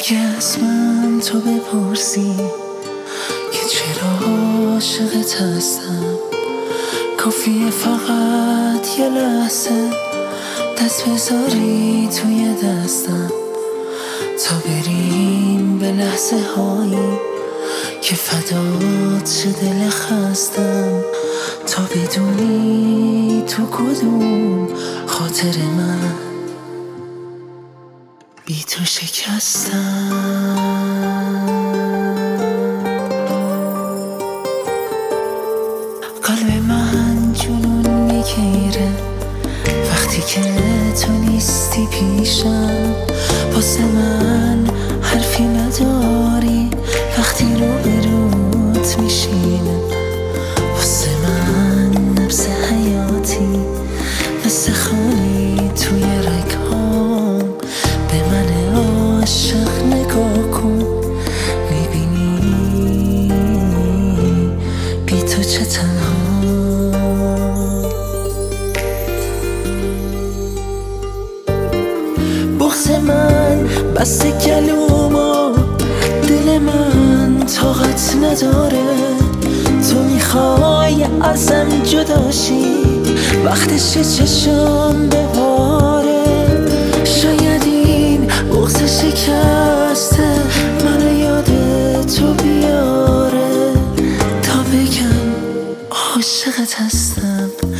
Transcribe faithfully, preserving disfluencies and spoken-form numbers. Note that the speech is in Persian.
اگه از من تو بپرسی که چرا عاشقت هستم، کافیه فقط یه لحظه دست بذاری توی دستم تا بریم به لحظه هایی که فدات شه دل خستم، تا بدونی تو کدوم خاطر من بی تو شکستم. قلب من جنون میگیره وقتی که تو نیستی پیشم، واسه من حرفی نداری وقتی رو بروت میشینم، واسه من نبض حیاتی مثل خالی توی رگهام، به من عاشق نگاه کن میبینی بی تو چه تنها. بغض من بسته گلومو، دل من طاقت نداره، تو میخوای ازم جداشی وقتش چشم بباره. شاید این بغض شکسته منو یاد تو بیاره تا بگم عاشقت هستم.